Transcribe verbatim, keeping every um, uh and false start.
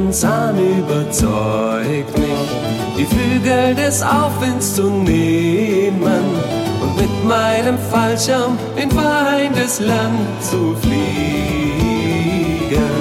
Löwenzahn überzeugt mich, die Flügel des Aufwinds zu nehmen und mit meinem Fallschirm in Feindesland zu fliegen.